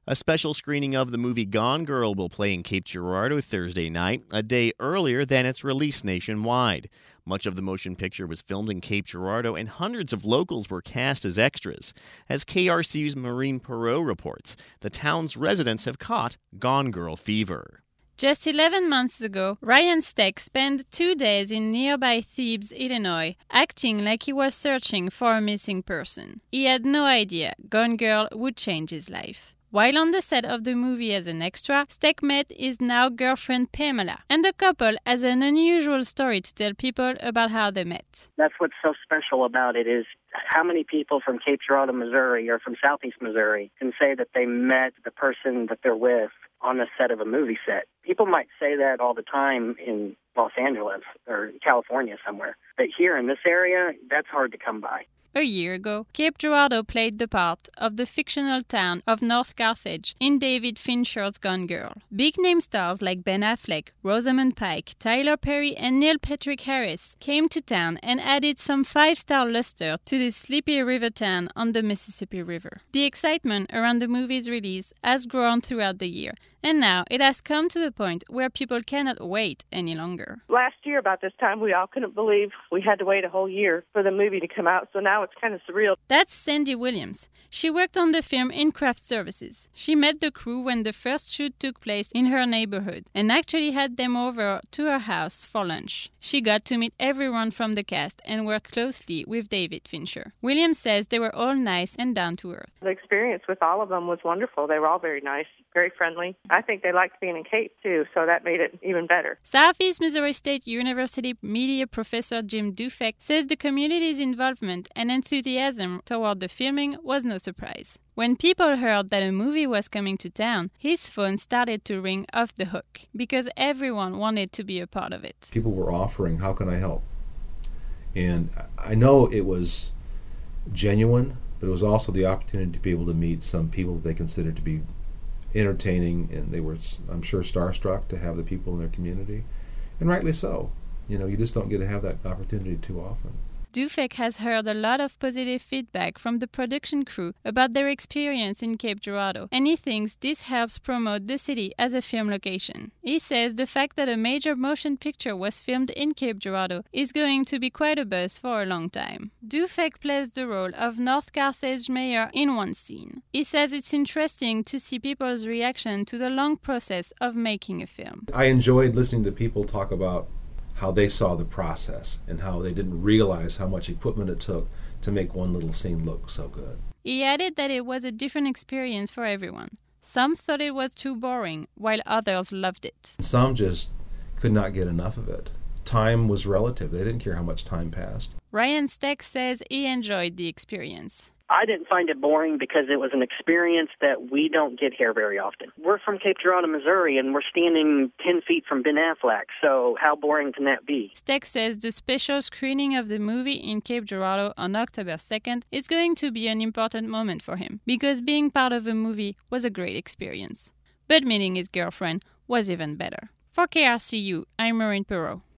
A special screening of the movie Gone Girl will play in Cape Girardeau Thursday night, a day earlier than its release nationwide. Much of the motion picture was filmed in Cape Girardeau, and hundreds of locals were cast as extras. As KRCU's Maureen Perreault reports, the town's residents have caught Gone Girl fever. Just 11 months ago, Ryan Steck spent 2 days in nearby Thebes, Illinois, acting like he was searching for a missing person. He had no idea Gone Girl would change his life. While on the set of the movie as an extra, Steck met his now girlfriend Pamela, and the couple has an unusual story to tell people about how they met. That's what's so special about it is how many people from Cape Girardeau, Missouri, or from Southeast Missouri can say that they met the person that they're with on the set of a movie set. People might say that all the time in Los Angeles or California somewhere, but here in this area, that's hard to come by. A year ago, Cape Girardeau played the part of the fictional town of North Carthage in David Fincher's Gone Girl. Big-name stars like Ben Affleck, Rosamund Pike, Tyler Perry, and Neil Patrick Harris came to town and added some five-star luster to this sleepy river town on the Mississippi River. The excitement around the movie's release has grown throughout the year, and now it has come to the point where people cannot wait any longer. Last year, about this time, we all couldn't believe we had to wait a whole year for the movie to come out, so now it's kind of surreal. That's Sandy Williams. She worked on the film in craft services. She met the crew when the first shoot took place in her neighborhood and actually had them over to her house for lunch. She got to meet everyone from the cast and work closely with David Fincher. Williams says they were all nice and down to earth. The experience with all of them was wonderful. They were all very nice, very friendly. I think they liked being in Cape, too, so that made it even better. Southeast Missouri State University media professor Jim Dufek says the community's involvement and enthusiasm toward the filming was no surprise. When people heard that a movie was coming to town, his phone started to ring off the hook because everyone wanted to be a part of it. People were offering, how can I help? And I know it was genuine, but it was also the opportunity to be able to meet some people that they considered to be entertaining, and they were, I'm sure, starstruck to have the people in their community, and rightly so. You know, you just don't get to have that opportunity too often. Dufek has heard a lot of positive feedback from the production crew about their experience in Cape Girardeau, and he thinks this helps promote the city as a film location. He says the fact that a major motion picture was filmed in Cape Girardeau is going to be quite a buzz for a long time. Dufek plays the role of North Carthage mayor in one scene. He says it's interesting to see people's reaction to the long process of making a film. I enjoyed listening to people talk about how they saw the process and how they didn't realize how much equipment it took to make one little scene look so good. He added that it was a different experience for everyone. Some thought it was too boring, while others loved it. Some just could not get enough of it. Time was relative. They didn't care how much time passed. Ryan Steck says he enjoyed the experience. I didn't find it boring because it was an experience that we don't get here very often. We're from Cape Girardeau, Missouri, and we're standing 10 feet from Ben Affleck, so how boring can that be? Steck says the special screening of the movie in Cape Girardeau on October 2nd is going to be an important moment for him, because being part of a movie was a great experience. But meeting his girlfriend was even better. For KRCU, I'm Maureen Perreault.